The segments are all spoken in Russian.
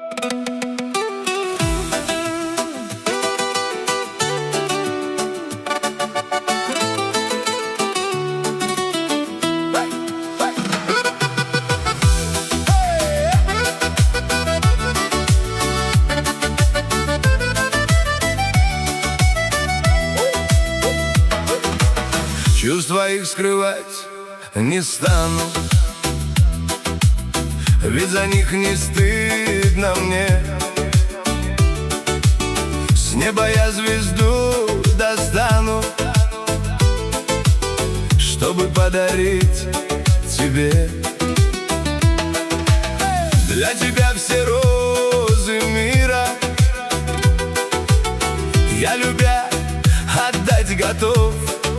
Чувства их скрывать не стану, ведь за них не стыдно мне. С неба я звезду достану, чтобы подарить тебе. Для тебя все розы мира я, любя, отдать готов.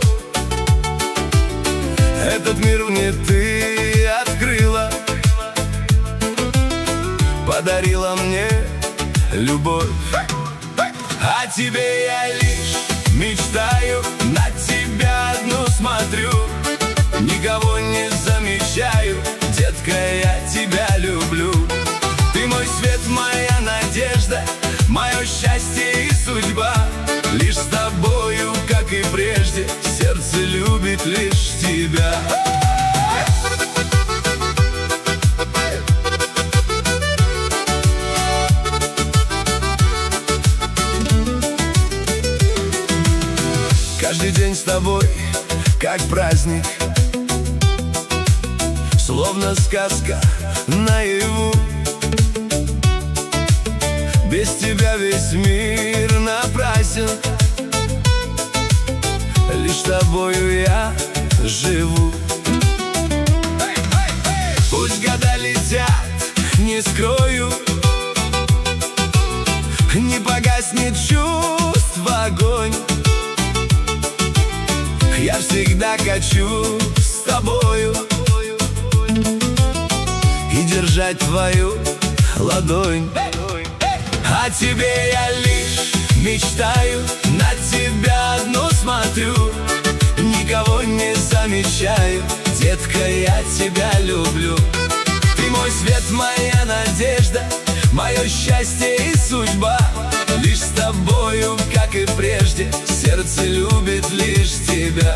Этот мир мне ты открыла, подарила мне любовь. О тебе я лишь мечтаю, на тебя одну смотрю, никого не замечаю, детка, я тебя люблю. Ты мой свет, моя надежда, мое счастье и судьба. Лишь с тобою, как и прежде, сердце любит лишь тебя. Каждый день с тобой, как праздник, словно сказка наяву. Без тебя весь мир напрасен, лишь с тобою я живу. Пусть года летят, не скрою, не погаснет чувство огонь. Я всегда хочу с тобою и держать твою ладонь. О тебе я лишь мечтаю, на тебя одну смотрю, никого не замечаю, детка, я тебя люблю. Ты мой свет, моя надежда, мое счастье и судьба. Лишь с тобою, как и прежде, сердце любит лишь тебя.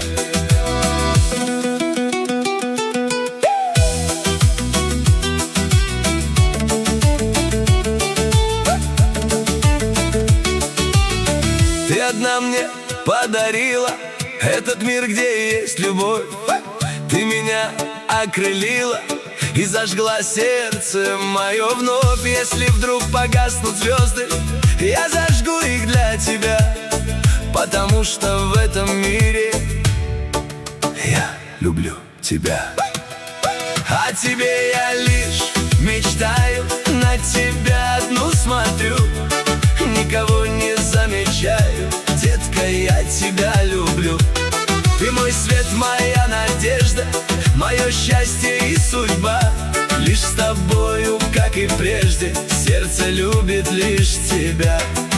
Ты одна мне подарила этот мир, где есть любовь. Ты меня окрылила и зажгла сердце мое вновь. Если вдруг погаснут звезды, я зажгу их для тебя, потому что в этом мире я люблю тебя. О тебе я лишь мечтаю, на тебя одну смотрю, никого не замечаю, детка, я тебя люблю. Ты мой свет, моя надежда, мое счастье и судьба. Лишь с тобою, как и прежде, сердце любит лишь тебя.